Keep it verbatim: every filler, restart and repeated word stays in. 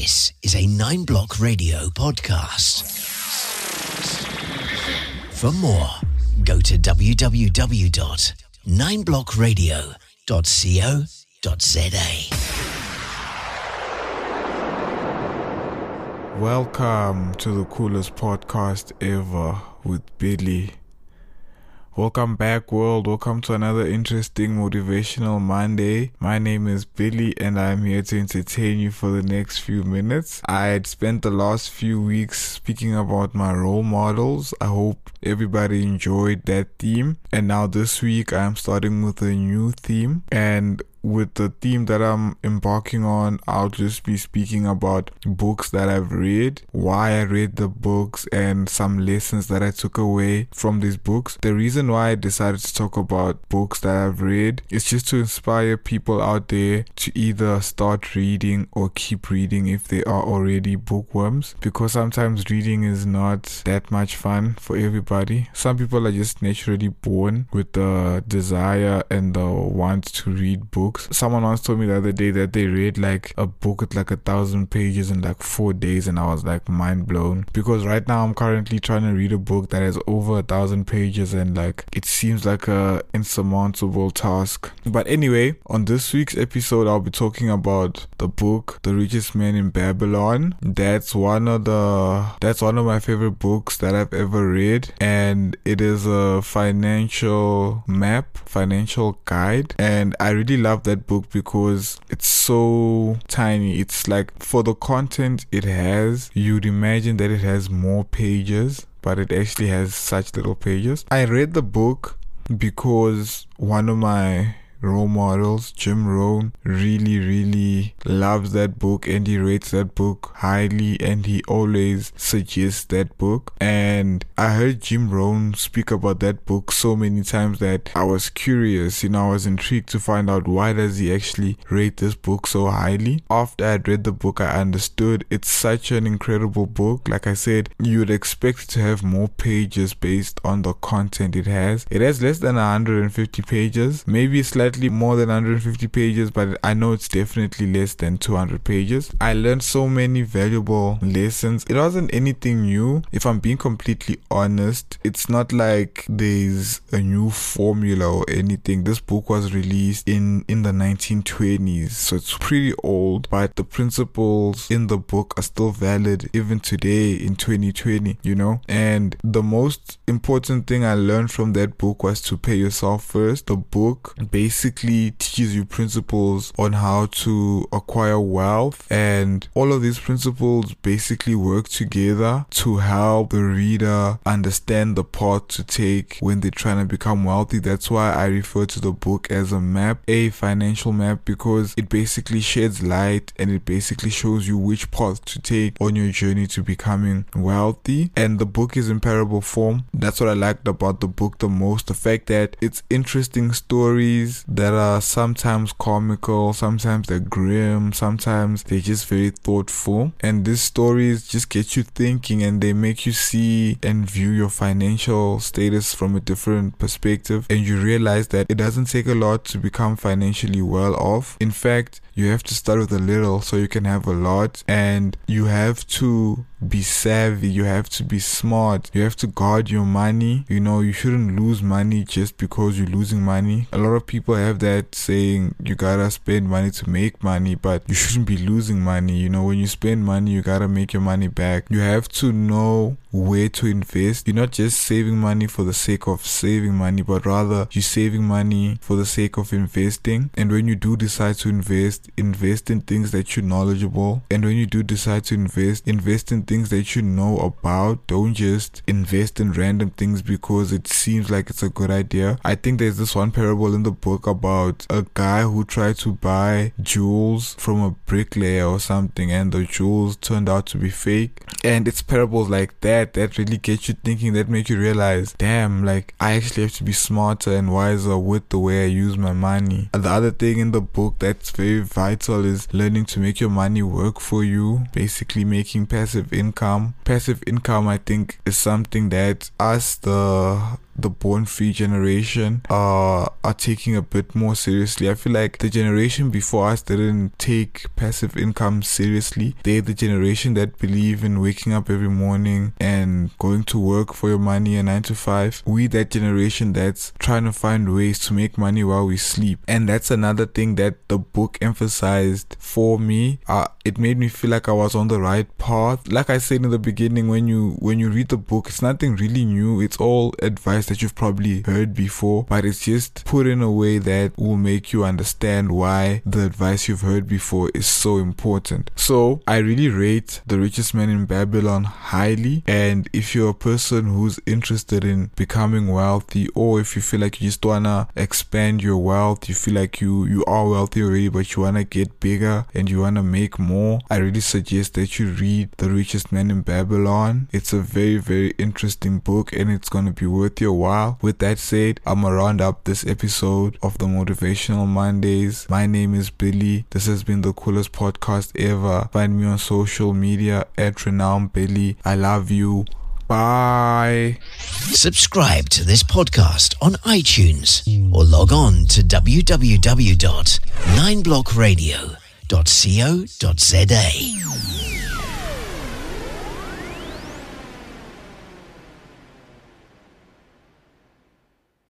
This is a Nine Block Radio podcast. For more, go to w w w dot nine block radio dot co dot z a. Welcome to the coolest podcast ever with Billy. Welcome back, world. Welcome to another interesting motivational Monday. My name is Billy and I'm here to entertain you for the next few minutes. I had spent the last few weeks speaking about my role models. I hope everybody enjoyed that theme. And now this week I'm starting with a new theme, and with the theme that I'm embarking on, I'll just be speaking about books that I've read, why I read the books, and some lessons that I took away from these books. The reason why I decided to talk about books that I've read is just to inspire people out there to either start reading or keep reading if they are already bookworms, because sometimes reading is not that much fun for everybody. Some people are just naturally born with the desire and the want to read books. Someone once told me the other day that they read like a book with like a thousand pages in like four days, and I was like mind blown, because right now I'm currently trying to read a book that has over a thousand pages and like it seems like a insurmountable task. But anyway, on this week's episode I'll be talking about the book The Richest Man in Babylon. That's one of the that's one of my favorite books that I've ever read, and it is a financial map, financial guide, and I really love that book because it's so tiny. It's like, for the content it has, you'd imagine that it has more pages, but it actually has such little pages. I read the book because one of my role models, Jim Rohn, really really loves that book and he rates that book highly, and he always suggests that book. And I heard Jim Rohn speak about that book so many times that I was curious, you know, I was intrigued to find out why does he actually rate this book so highly. After I'd read the book, I understood it's such an incredible book. Like I said, you'd expect it to have more pages based on the content it has. It has less than one hundred fifty pages, maybe slightly more than one hundred fifty pages, but I know it's definitely less than two hundred pages. I learned so many valuable lessons. It wasn't anything new, if I'm being completely honest. It's not like there's a new formula or anything. This book was released in in the nineteen twenties, so it's pretty old, but the principles in the book are still valid even today in twenty twenty, you know. And the most important thing I learned from that book was to pay yourself first. The book basically teaches you principles on how to acquire wealth, and all of these principles basically work together to help the reader understand the path to take when they're trying to become wealthy. That's why I refer to the book as a map, a financial map, because it basically sheds light and it basically shows you which path to take on your journey to becoming wealthy. And the book is in parable form. That's what I liked about the book the most, the fact that it's interesting stories that are sometimes comical, sometimes they're grim, sometimes they're just very thoughtful. And these stories just get you thinking, and they make you see and view your financial status from a different perspective, and you realize that it doesn't take a lot to become financially well off. In fact, you have to start with a little so you can have a lot, and you have to be savvy, you have to be smart, you have to guard your money. You know, you shouldn't lose money just because you're losing money. A lot of people have that saying, you gotta spend money to make money, but you shouldn't be losing money. You know, when you spend money, you gotta make your money back. You have to know where to invest. You're not just saving money for the sake of saving money, but rather you're saving money for the sake of investing. And when you do decide to invest, invest in things that you're knowledgeable. And when you do decide to invest, invest in things that you know about. Don't just invest in random things because it seems like it's a good idea. I think there's this one parable in the book about a guy who tried to buy jewels from a bricklayer or something, and the jewels turned out to be fake. And it's parables like that that really get you thinking, that make you realize, damn, like I actually have to be smarter and wiser with the way I use my money. And the other thing in the book that's very vital is learning to make your money work for you, basically making passive income. Passive income, I think, is something that us, the the born free generation are are taking a bit more seriously. I feel like the generation before us didn't take passive income seriously. They're the generation that believe in waking up every morning and going to work for your money, a nine to five. We that generation that's trying to find ways to make money while we sleep. And that's another thing that the book emphasized for me. Uh, it made me feel like I was on the right path. Like I said in the beginning, when you when you read the book, it's nothing really new. It's all advice that you've probably heard before, but it's just put in a way that will make you understand why the advice you've heard before is so important. So I really rate The Richest Man in Babylon highly, and if you're a person who's interested in becoming wealthy, or if you feel like you just wanna expand your wealth, you feel like you you are wealthy already but you wanna get bigger and you wanna make more, I really suggest that you read The Richest Man in Babylon. It's a very very interesting book and it's gonna be worth your while. With that said, I'm gonna round up this episode of the Motivational Mondays. My name is Billy. This has been the coolest podcast ever. Find me on social media at Renowned Billy. I love you. Bye. Subscribe to this podcast on iTunes or log on to w w w dot nine block radio dot co dot za.